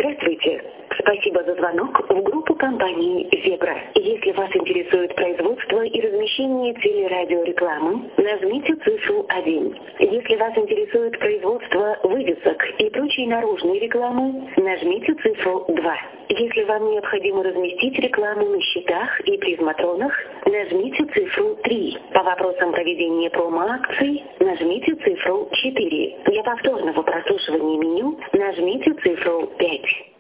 Здравствуйте. Спасибо за звонок в группу компании «Зебра». Если вас интересует производство и размещение телерадиорекламы, нажмите цифру 1. Если вас интересует производство вывесок и прочей наружной рекламы, нажмите цифру 2. Если вам необходимо разместить рекламу на щитах и призматронах, нажмите цифру 3. По вопросам проведения промо-акций, нажмите цифру 4. Для повторного прослушивания меню нажмите цифру 5.